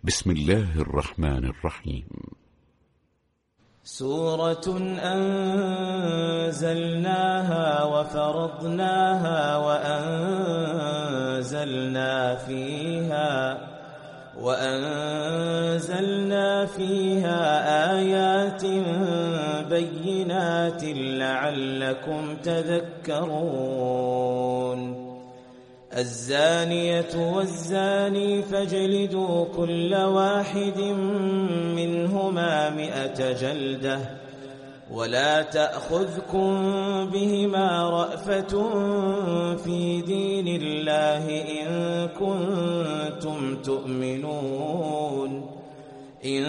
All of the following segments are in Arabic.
بسم الله الرحمن الرحيم. سورة أنزلناها وفرضناها وأنزلنا فيها آيات بينات لعلكم تذكرون. الزانية والزاني فاجلدوا كل واحد منهما 100 جلدة ولا تأخذكم بهما رأفة في دين الله إن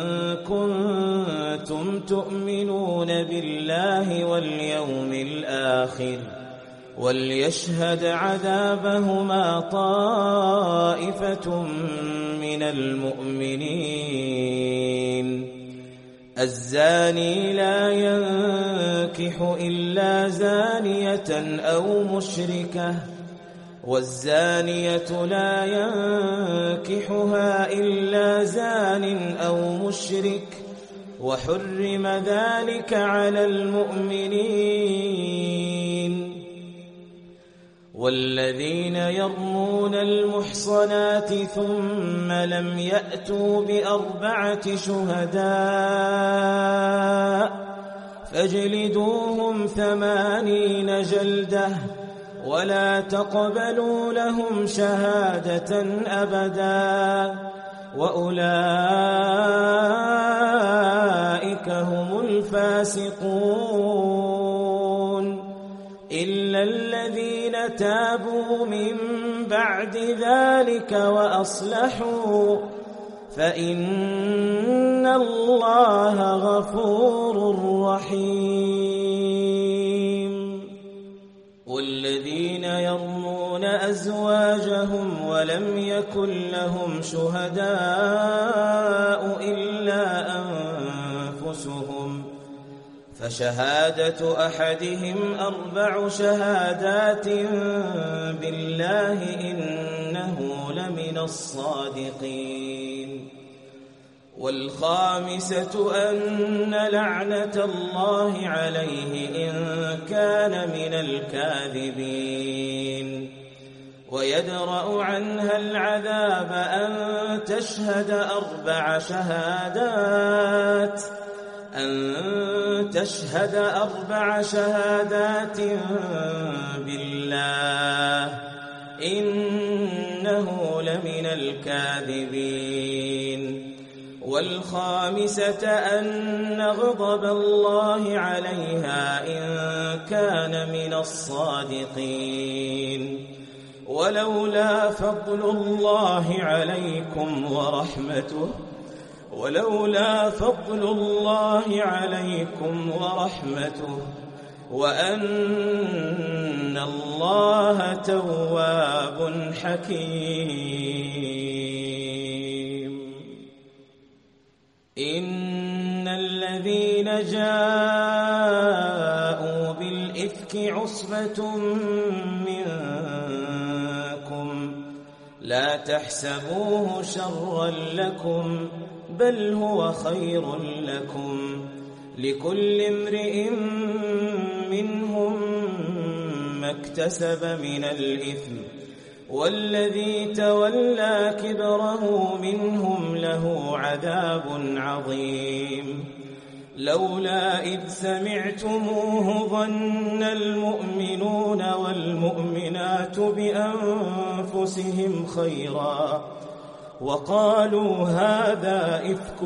كنتم تؤمنون بالله واليوم الآخر. وليشهد عذابهما طائفة من المؤمنين. الزاني لا ينكح إلا زانية أو مشركة والزانية لا ينكحها إلا زان أو مشرك وحرم ذلك على المؤمنين. والذين يرمون المحصنات ثم لم يأتوا ب4 شهداء فاجلدوهم 80 جلدة ولا تقبلوا لهم شهادة أبدا وأولئك هم الفاسقون. إلا الذين تابوا من بعد ذلك وأصلحوا فإن الله غفور رحيم. والذين يرمون أزواجهم ولم يكن لهم شهداء إلا أنفسهم فشهادة أحدهم 4 شهادات بالله إنه لمن الصادقين. والخامسة أن لعنة الله عليه إن كان من الكاذبين. ويدرأ عنها العذاب أن تشهد 4 شهادات بالله إنه لمن الكاذبين. والخامسة أن غضب الله عليها إن كان من الصادقين. ولولا فضل الله عليكم ورحمته وأن الله تواب حكيم. إن الذين جاءوا بالإفك عصبة منكم لا تحسبوه شرا لكم بل هو خير لكم. لكل امرئ منهم ما اكتسب من الإثم والذي تولى كبره منهم له عذاب عظيم. لولا إذ سمعتموه ظن المؤمنون والمؤمنات بأنفسهم خيرا وقالوا هذا إفك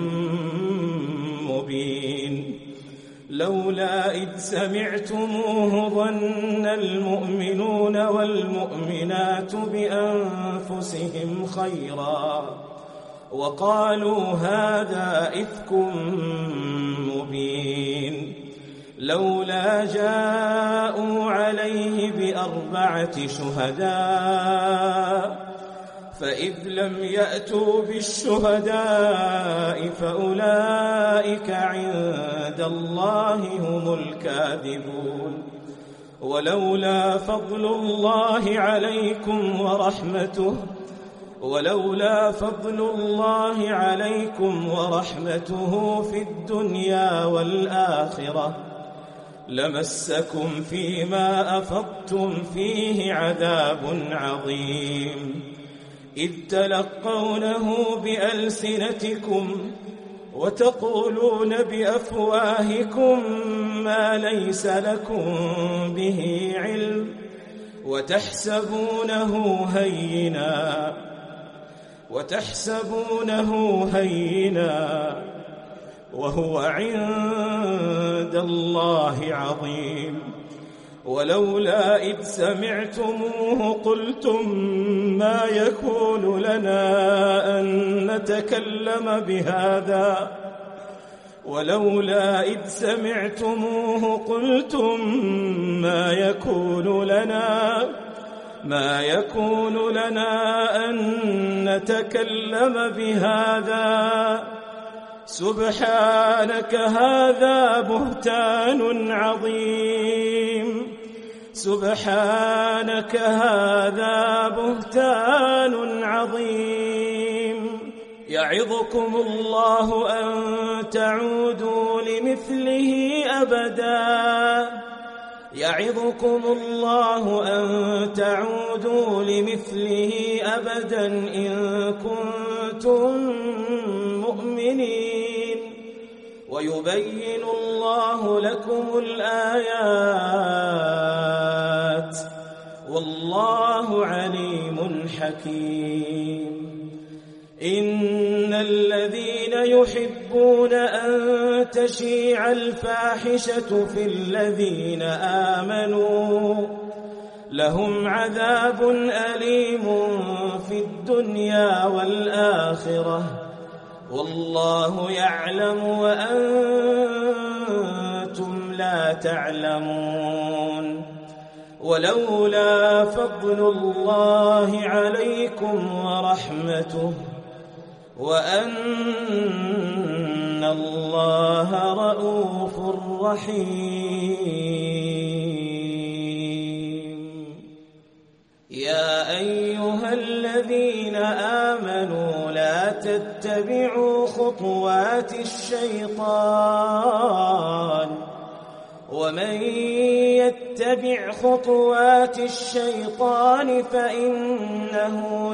مبين. لولا إذ سمعتموه ظن المؤمنون والمؤمنات بأنفسهم خيرا وقالوا هذا إفك مبين. لولا جاءوا عليه ب4 شهداء فإذ لم يأتوا بالشهداء فأولئك عند الله هم الكاذبون. ولولا فضل الله عليكم ورحمته ولولا فضل الله عليكم ورحمته في الدنيا والآخرة لمسكم فيما أفضتم فيه عذاب عظيم إذ تلقونه بألسنتكم وتقولون بأفواهكم ما ليس لكم به علم وتحسبونه هينا وهو عند الله عظيم ولولا إذ سمعتموه قلتم ما يكون لنا أن نتكلم بهذا ولولا إذ سمعتموه قلتم ما يكون لنا أن نتكلم بهذا سبحانك هذا بهتان عظيم يعظكم الله أن تعودوا لمثله أبدا إن كنتم مؤمنين ويبين الله لكم الآيات والله عليم حكيم إن الذين يحبون أن تشيع الفاحشة في الذين آمنوا لهم عذاب أليم في الدنيا والآخرة والله يعلم وأنتم لا تعلمون ولولا فضل الله عليكم ورحمته وأن الله رؤوف رحيم يا أيها الذين آمنوا لا تتبعوا خطوات الشيطان ومن يتبع خطوات الشيطان فإنه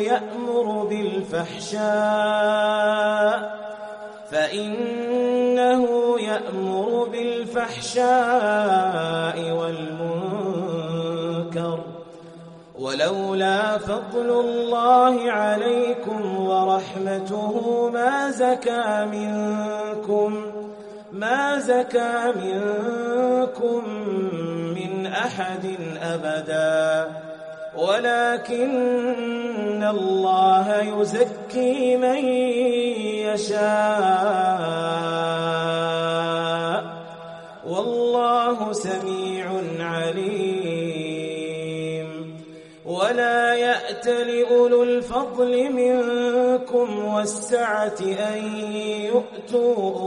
يأمر بالفحشاء والمنكر ولولا فضل الله عليكم ورحمته ما زكى منكم من أحد أبدا ولكن الله يزكي من يشاء والله سميع عليم ولا يأتل أولو الفضل منكم والسعة أن يؤتوا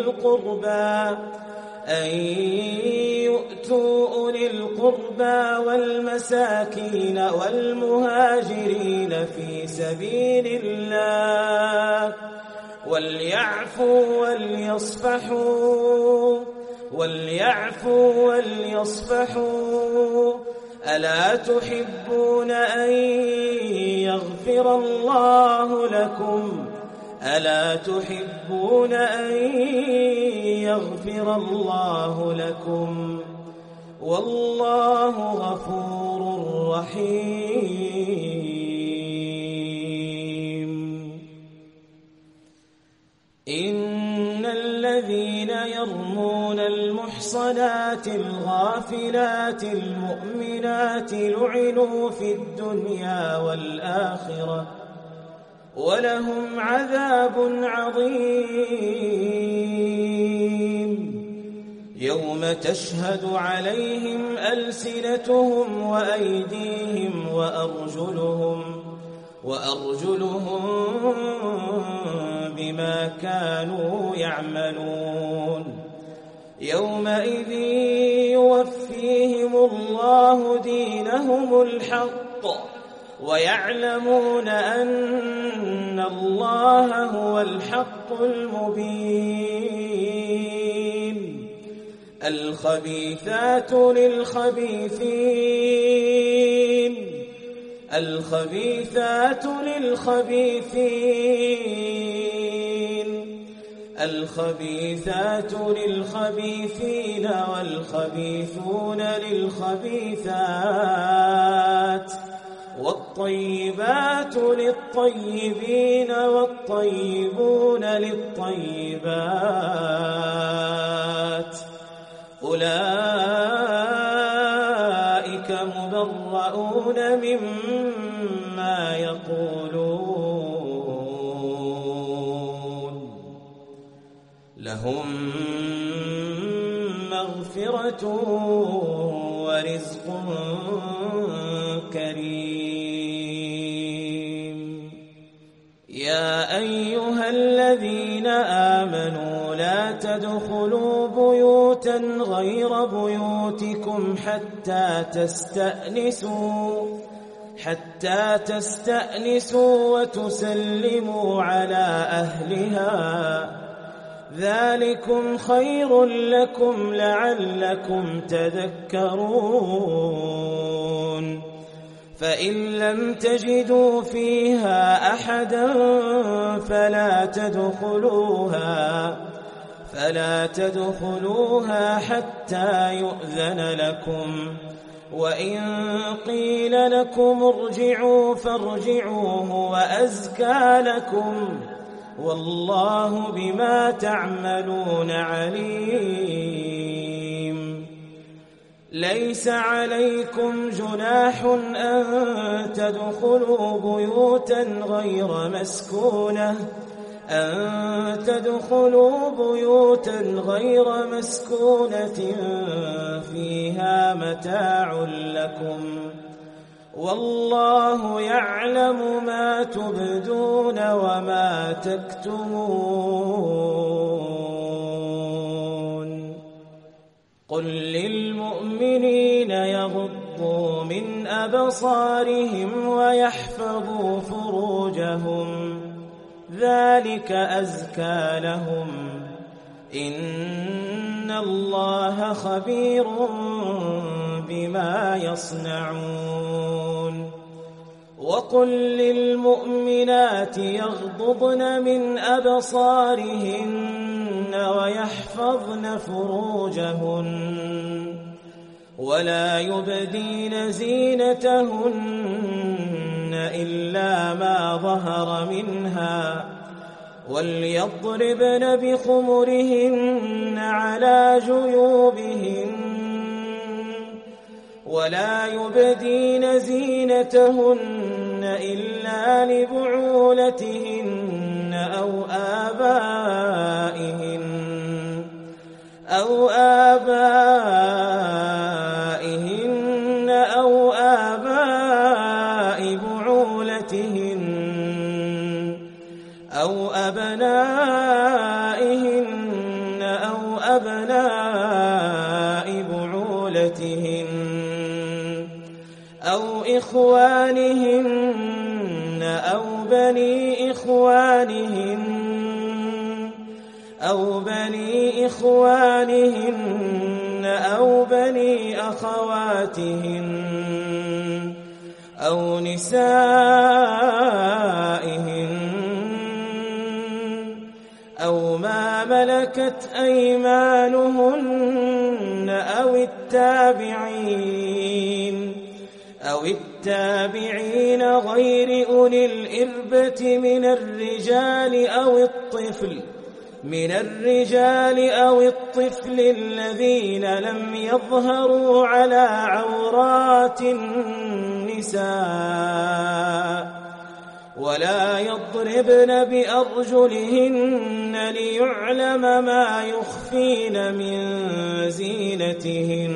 أولي القربى والمساكين والمهاجرين في سبيل الله وليعفوا وليصفحوا ألا تحبون أن يغفر الله لكم والله غفور رحيم إن الذين يرمون المحصنات الغافلات المؤمنات لعنوا في الدنيا والآخرة ولهم عذاب عظيم يوم تشهد عليهم ألسنتهم وأيديهم وأرجلهم بما كانوا يعملون يومئذ يوفيهم الله دينهم الحق ويعلمون أن الله هو الحق المبين. الخبيثات للخبيثين والخبيثون للخبيثات والطيبات للطيبين والطيبون للطيبات أولئك مبرؤون مما يقولون لهم مغفرة ورزق كريم. يا أيها الذين آمنوا لا تدخلوا بيوتا غير بيوتكم حتى تستأنسوا وتسلموا على أهلها، ذلكم خير لكم لعلكم تذكرون. فإن لم تجدوا فيها أحدا فلا تدخلوها حتى يؤذن لكم، وإن قيل لكم ارجعوا فارجعوا هو أزكى لكم، والله بما تعملون عليم. ليس عليكم جناح أن تدخلوا بيوتا غير مسكونة فيها متاع لكم، والله يعلم ما تبدون وما تكتمون. قل للمؤمنين يغضوا من أبصارهم ويحفظوا فروجهم، ذلك أزكى لهم، إن الله خبير بما يصنعون. وقل للمؤمنات يغضضن من أبصارهن ويحفظن فروجهن ولا يبدين زينتهن إلا ما ظهر منها، وليضربن بخمرهن على جيوبهن، ولا يبدين زينتهن إلا لبعولتهن أو آبائهن أو آباء بعولتهن أو أبنائهن أو أبناء بعولتهن أو إخوانهن أو بني إخوانهن أو بني أخواتهن أو نسائهن أو ما ملكت أيمانهن أو التابعين غير أولي الإربة من الرجال أو الطفل الذين لم يظهروا على عورات النساء، ولا يضربن بأرجلهن ليعلم ما يخفين من زينتهن.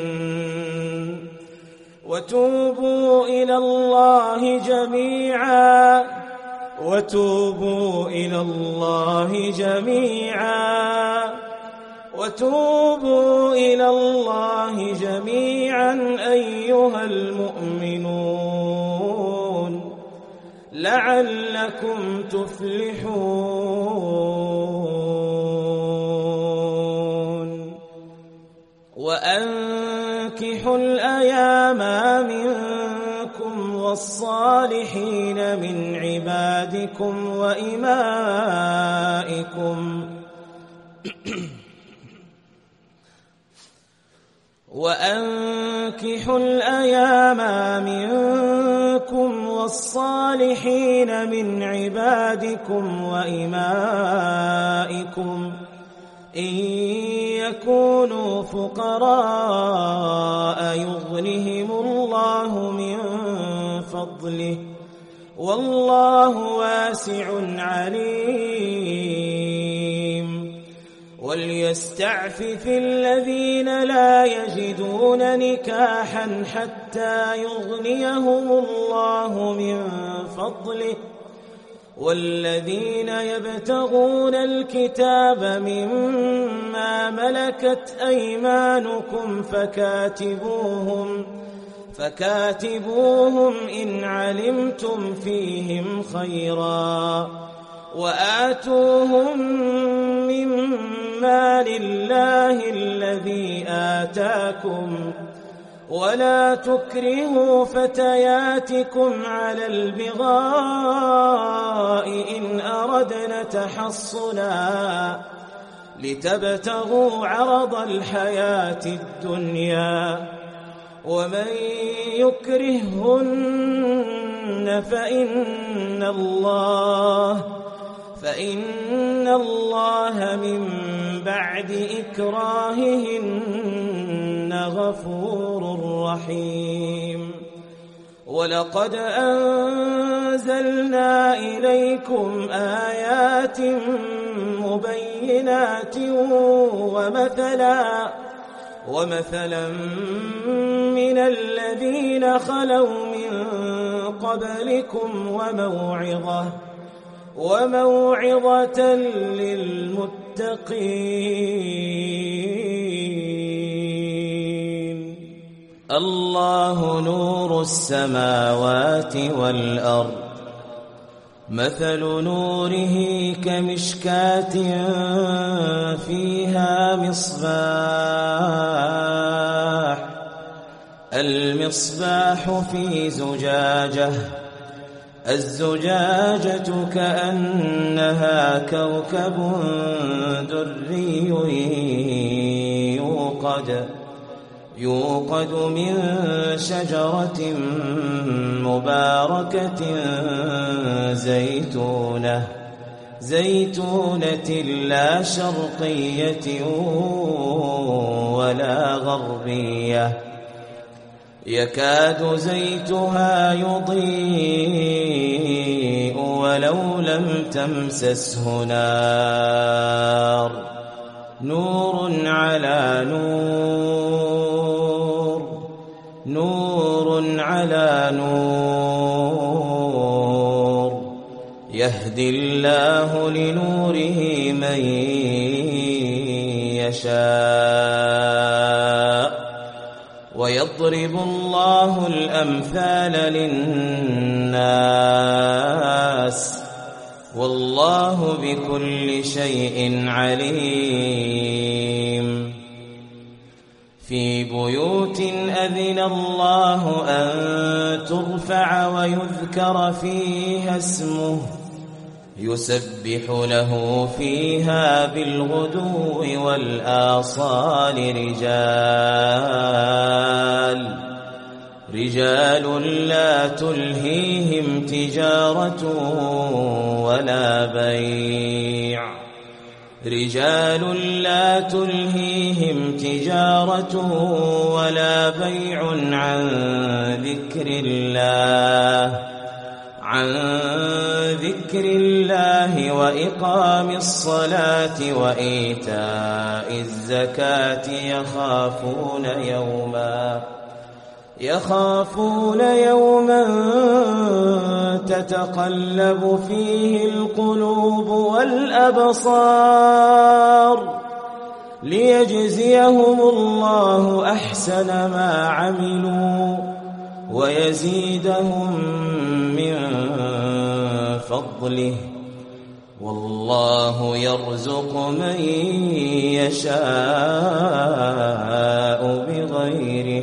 وتوبوا إلى الله جميعا أيها المؤمنون لعلكم تفلحون وأنكحوا الأيام منكم والصالحين من عبادكم وإمائكم وأنكحوا الأيام منكم والصالحين من عبادكم وإمائكم إن يكونوا فقراء يغنهم الله من فضله والله واسع عليم وليستعفف الذين لا يجدون نكاحا حتى يغنيهم الله من فضله والذين يبتغون الكتاب مما ملكت أيمانكم فكاتبوهم إن علمتم فيهم خيرا وآتوهم مما لله الذي آتاكم ولا تكرهوا فتياتكم على البغاء إن أردنا تحصنا لتبتغوا عرض الحياة الدنيا ومن يكرههن فإن الله من بعد إكراههن غفور رحيم ولقد أنزلنا إليكم آيات مبينات ومثلا من الذين خلوا من قبلكم وموعظة للمتقين الله نور السماوات والأرض مثل نوره كمشكاة فيها المصباح في زجاجة الزجاجة كأنها كوكب دري يوقد من شجرة مباركة زيتونة لا شرقية ولا غربية يكاد زيتها يضيء ولو لم تمسسه نار نور على نور يهدي الله لنوره من يشاء ويضرب الله الأمثال للناس والله بكل شيء عليم في بيوت أذن الله أن ترفع ويذكر فيها اسمه يسبح له فيها بالغدو والآصال رجال لا تلهيهم تجارة ولا بيع عن ذكر الله وإقام الصلاة وإيتاء الزكاة يخافون يوما تتقلب فيه القلوب والأبصار ليجزيهم الله أحسن ما عملوا ويزيدهم من وفضله، والله يرزق من يشاء بغير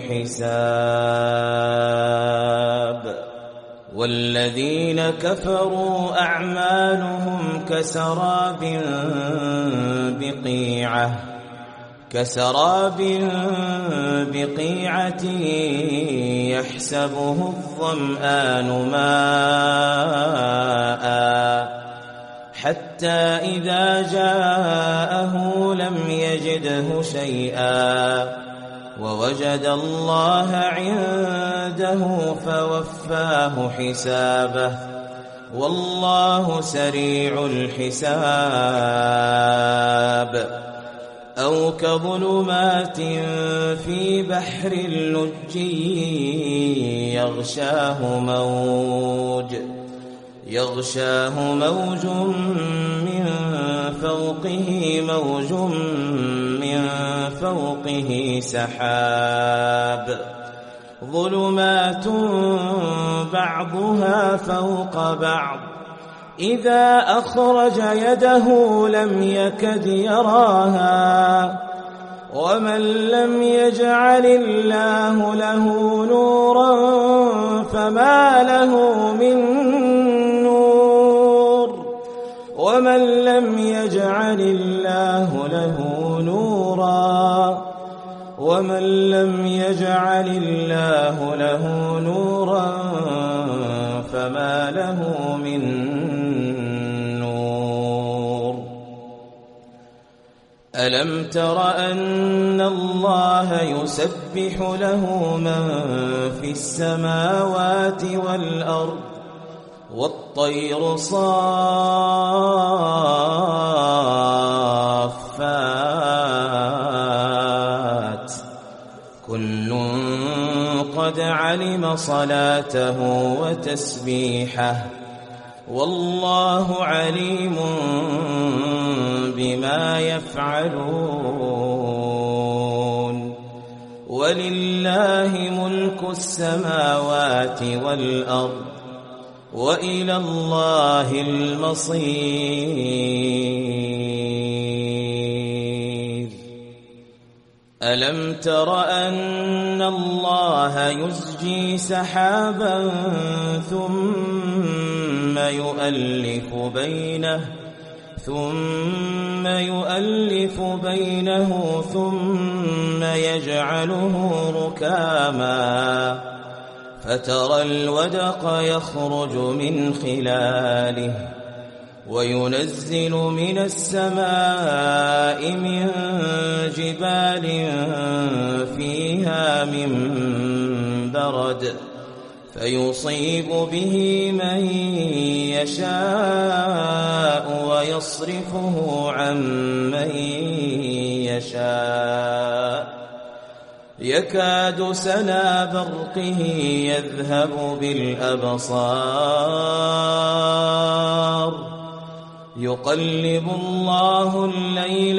حساب. والذين كفروا أعمالهم كسراب بقيعة يحسبه الظمآن ماء حتى إذا جاءه لم يجده شيئا ووجد الله عنده فوفاه حسابه، والله سريع الحساب. أو كظلمات في بحر لجي يغشاه موج من فوقه موج من فوقه سحاب، ظلمات بعضها فوق بعض، إذا أخرج يده لم يكد يراها. ومن لم يجعل الله له نورا فما له من نور، ومن لم يجعل الله له نورا فما له من نور. ألم تر أن الله يسبح له من في السماوات والأرض والطير صافات، كل قد علم صلاته وتسبيحه، والله عليم بما يفعلون. ولله ملك السماوات والأرض وإلى الله المصير. ألم تر أن الله يزجي سحابا ثم يؤلف بينه ثم يجعله ركاما، فترى الودق يخرج من خلاله، وينزل من السماء من جبال فيها من برد، فيصيب به من يشاء ويصرفه عن من يشاء، يكاد سنا برقه يذهب بالأبصار، يقلب الله الليل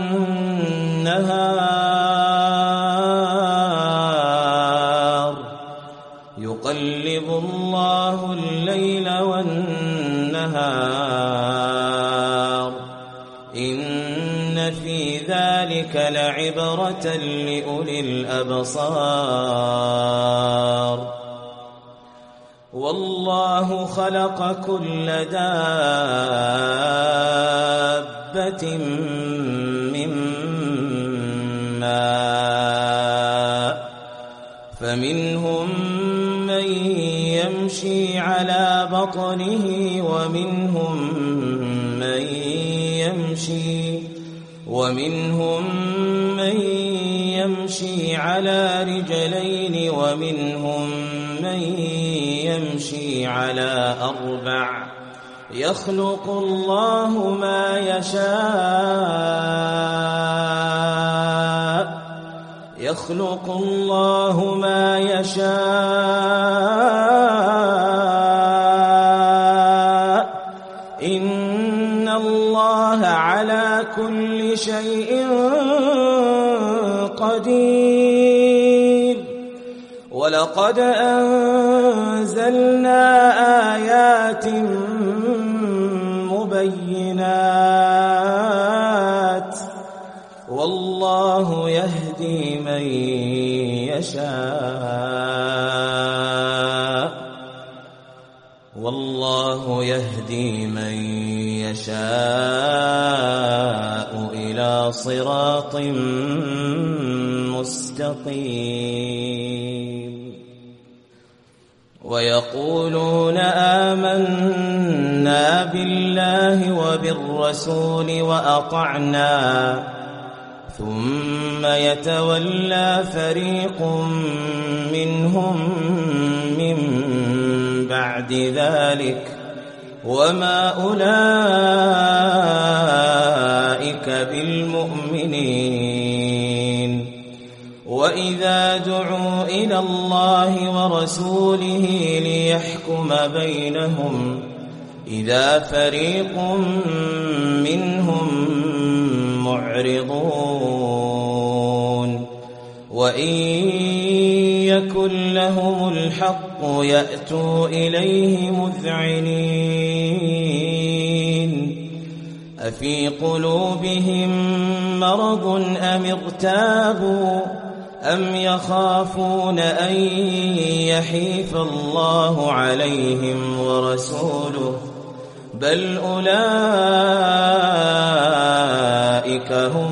والنهار، إن في ذلك لعبرة لأولي الأبصار. والله خلق كل دابة من ماء، فمنهم من يمشي على بطنه ومنهم من يمشي على رجلين ومنهم من يمشي على أربع، يخلق الله ما يشاء، إن الله على كل شيء قدير. ولقد أنزلنا آيات البينات والله يهدي من يشاء إلى صراط مستقيم. ويقولون آمنا بالله وبالرسول وأطعنا ثم يتولى فريق منهم من بعد ذلك وما أولئك بالمؤمنين. وإذا دعوا إلى الله ورسوله ليحكم بينهم إذا فريق منهم معرضون. وإن يكن لهم الحق يأتوا إليه مذعنين. أفي قلوبهم مرض أم ارتابوا أم يخافون أن يحيف الله عليهم ورسوله بل أولئك هم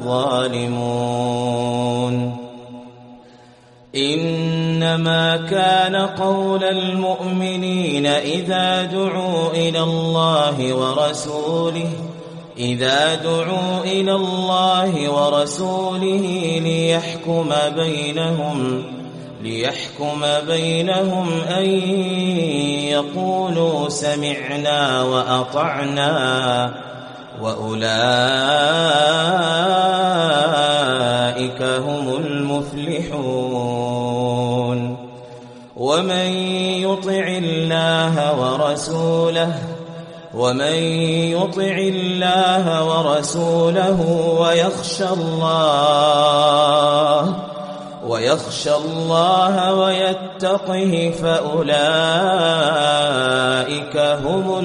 الظالمون. إنما كان قول المؤمنين إذا دعوا إلى الله ورسوله ليحكم بينهم أن يقولوا سمعنا وأطعنا وأولئك هم المفلحون. ومن يطع الله ورسوله ويخشى الله ويتقه فأولئك هم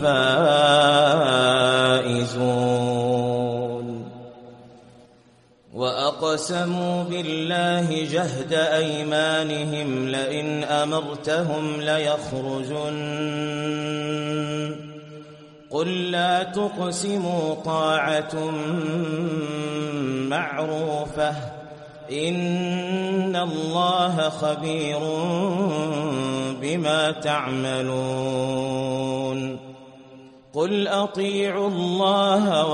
الفائزون. وأقسموا بالله جهد أيمانهم لئن أمرتهم ليخرجن قل لا تقسموا طاعة معروفة إن الله خبير بما تعملون. قل أطيعوا الله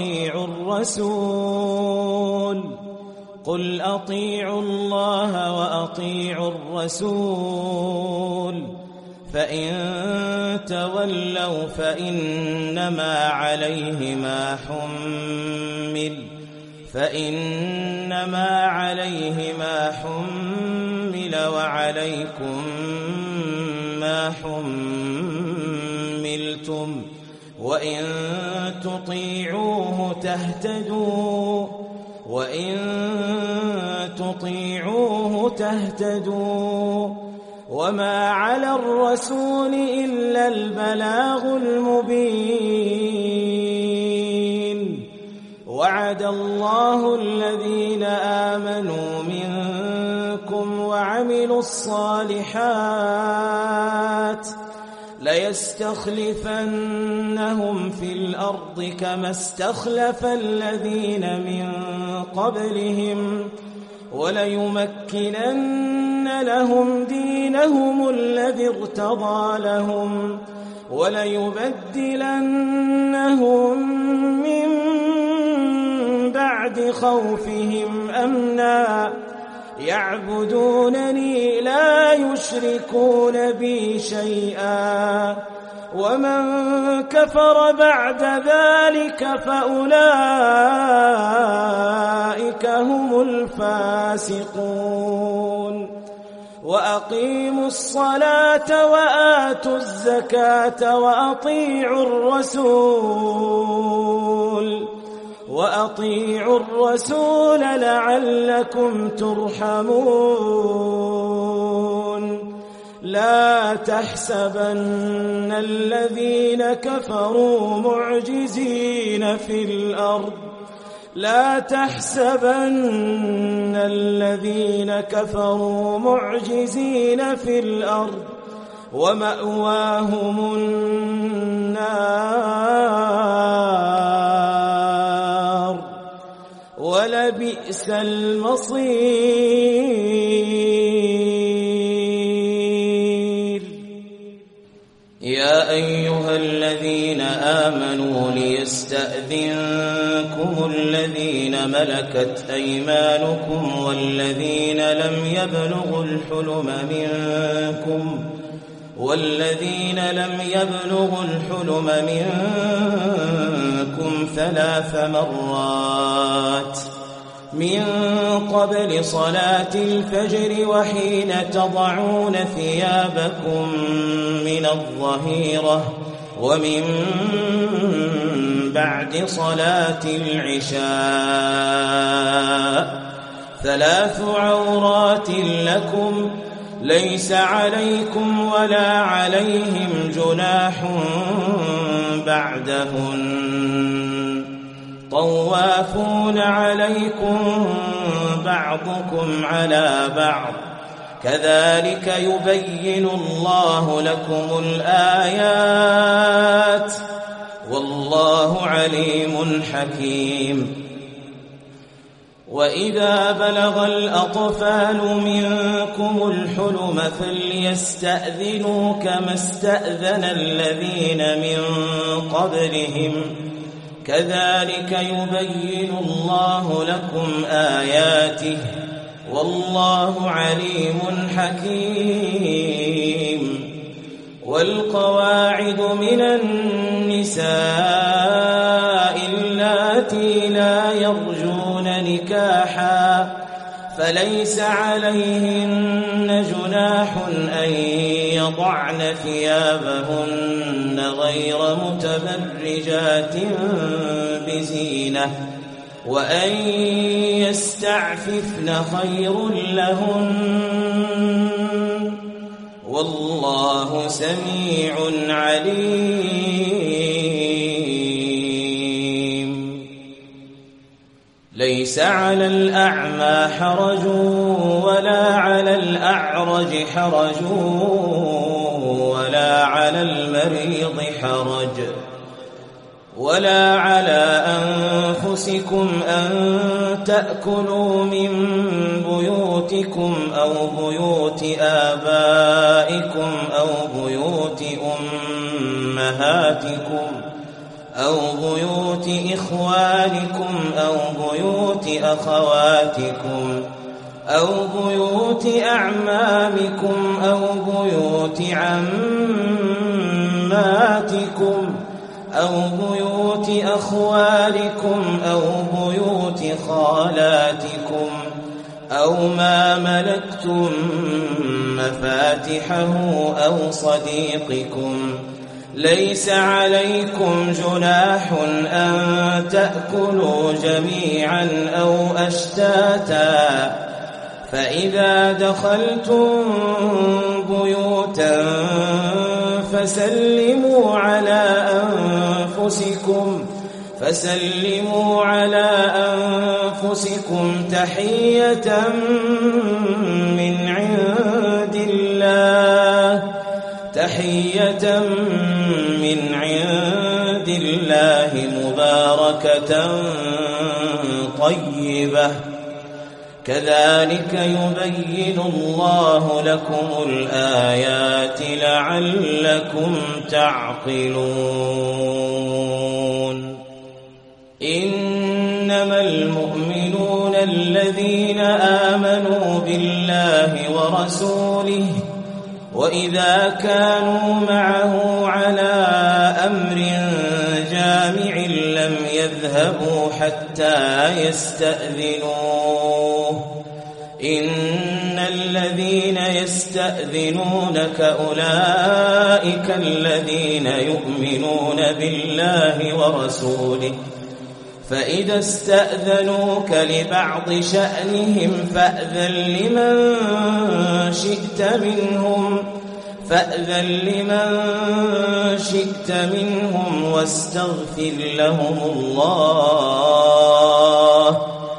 وأطيعوا الرسول فإن تولوا فإنما عليه ما حمل وعليكم ما حملتم وإن تطيعوه تهتدوا وما على الرسول إلا البلاغ المبين. وعد الله الذين آمنوا منكم وعملوا الصالحات ليستخلفنهم في الأرض كما استخلف الذين من قبلهم وليمكنن لهم دينهم الذي ارتضى لهم وليبدلنهم من بعد خوفهم أمنا يعبدونني لا يشركون بي شيئا ومن كفر بعد ذلك فأولئك هم الفاسقون. وأقيموا الصلاة وآتوا الزكاة وأطيعوا الرسول لعلكم ترحمون. لا تحسبن الذين كفروا معجزين في الأرض لا تحسبن الذين كفروا معجزين في الأرض ومأواهم النار ولبئس المصير. يا أيها الذين آمنوا ليستأذنكم الذين ملكت أيمانكم والذين لم يبلغوا الحلم منكم 3 مرات من قبل صلاة الفجر وحين تضعون ثيابكم من الظهيرة ومن بعد صلاة العشاء 3 عورات لكم ليس عليكم ولا عليهم جناح بعدهن طوافون عليكم بعضكم على بعض كذلك يبين الله لكم الآيات والله عليم حكيم. وإذا بلغ الأطفال منكم الحلم فليستأذنوا كما استأذن الذين من قبلهم كذلك يبين الله لكم آياته والله عليم حكيم. والقواعد من النساء اللاتي لا يرجون نكاحا فليس عليهن جناح أن يضعن ثيابهن غير متبرجات بزينة وأن يستعففن خير لهن والله سميع عليم. ليس على الأعمى حرج ولا على الأعرج حرج ولا على المريض حرج ولا على أنفسكم أن تأكلوا من بيوتكم أو بيوت آبائكم أو بيوت أمهاتكم أو بيوت إخوانكم أو بيوت أخواتكم أو بيوت أعمامكم أو بيوت عماتكم أو بيوت أخوالكم أو بيوت خالاتكم أو ما ملكتم مفاتحه أو صديقكم ليس عليكم جناح أن تأكلوا جميعا أو أشتاتا فإذا دخلتم بيوتا فسلموا على أنفسكم تحية من عند الله مباركة طيبة كذلك يبين الله لكم الآيات لعلكم تعقلون. إنما المؤمنون الذين آمنوا بالله ورسوله وإذا كانوا معه على أمر جامع لم يذهبوا حتى يستأذنوه إن الذين يستأذنونك أولئك الذين يؤمنون بالله ورسوله فإذا استأذنوك لبعض شأنهم فأذن لمن شئت منهم فأذن لمن شئت منهم واستغفر لهم الله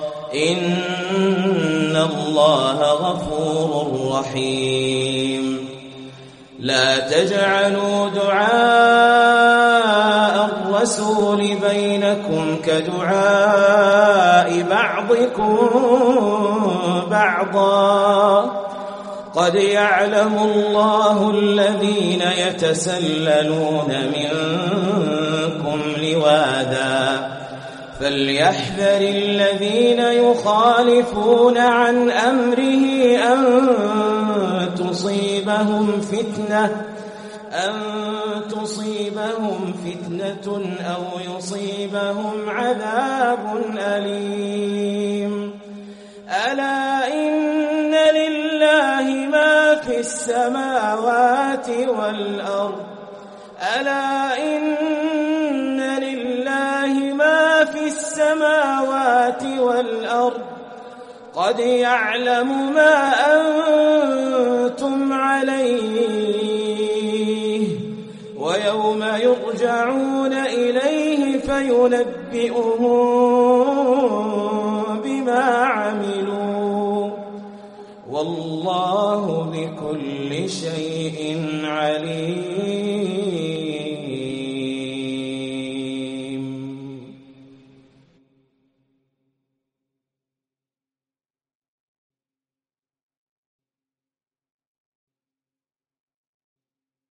إن الله غفور رحيم لا تجعلوا دعاء الرسول بينكم كدعاء بعضكم بعضا قد يعلم الله الذين يتسللون منكم لواذا فليحذر الذين يخالفون عن أمره أن تصيبهم فتنة أو يصيبهم عذاب أليم ألا إن لله ما في السماوات والأرض قد يعلم ما أنتم عليه ويوم يرجعون إليه فينبئهم بما عملوا والله بكل شيء عليم.